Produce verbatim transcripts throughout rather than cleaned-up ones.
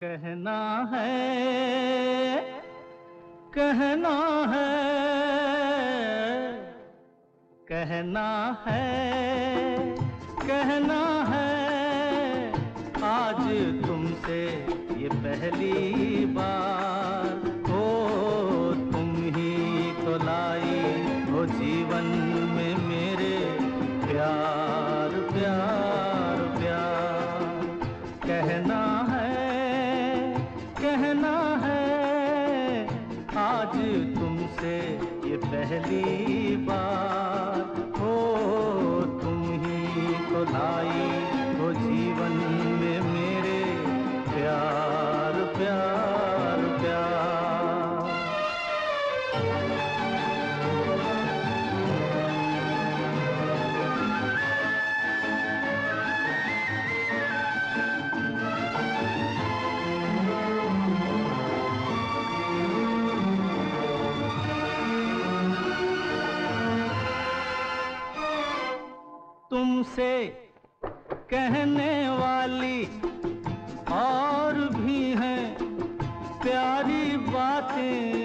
कहना है, कहना है, कहना है, कहना है, आज तुमसे ये पहली बार हो, तुम ही तो लाई हो जीवन में मेरे प्यार प्यार प्यार। कहना है, कहना है, आज तुमसे ये पहली बार हो, तुम ही तो लाई हो जीवन में मेरे प्यार प्यार प्यार। तुमसे कहने वाली और भी हैं प्यारी बातें,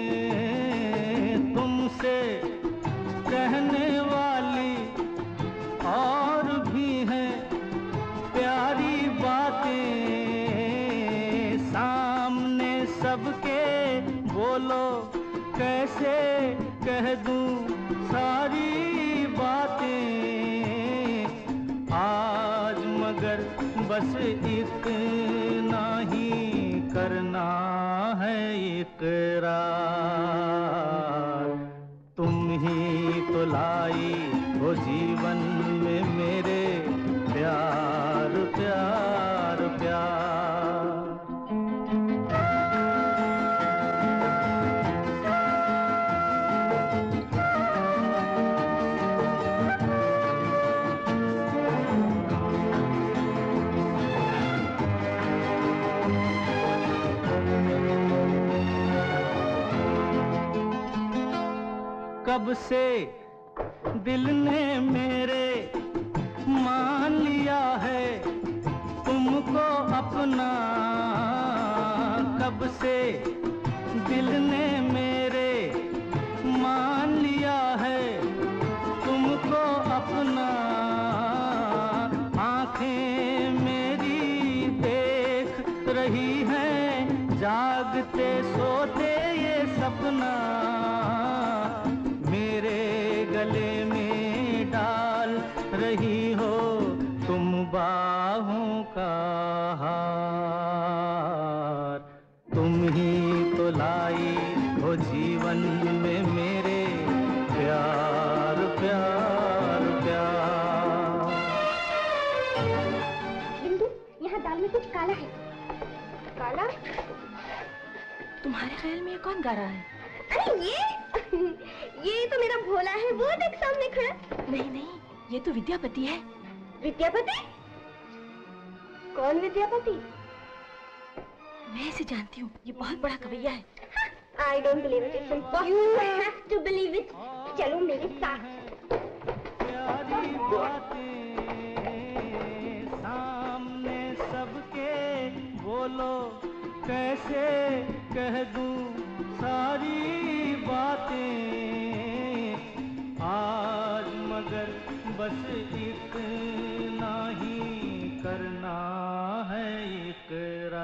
तुमसे कहने वाली और भी हैं प्यारी बातें, सामने सबके बोलो कैसे कह दूं सारी बातें, आज मगर बस इतना ही करना है इकरार, तुम ही तो लाई हो जीवन में मेरे प्यार प्यार प्यार। कब से दिल ने मेरे मान लिया है तुमको अपना, कब से दिल ने मेरे मान लिया है तुमको अपना, आंखें मेरी देख रही हैं जागते सोते ये सपना, मेरे गले में डाल रही हो तुम बाहों का हार, तुम ही तो लाई हो जीवन में मेरे प्यार प्यार प्यार। बिंदु, यहाँ दाल में कुछ काला है। काला? तुम्हारे ख्याल में ये कौन गा रहा है? अरे ये ये तो मेरा भोला है, वो देख सामने खड़ा। नहीं नहीं, ये तो विद्यापति है। विद्यापति? कौन विद्यापति? मैं इसे जानती हूँ, ये बहुत बड़ा कवैया है। I don't believe it. It's impossible. You have to believe it. चलो मेरे साथ। प्यारी बातें सामने सबके बोलो कैसे कह दूं सारी बातें, आज मगर बस इतना ही करना है इकरार,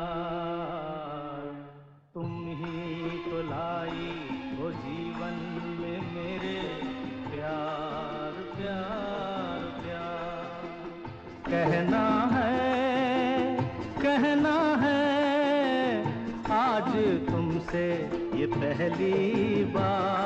तुम ही तो लाई हो जीवन में मेरे प्यार प्यार प्यार। कहना है, कहना है, आज तुमसे ये पहली बार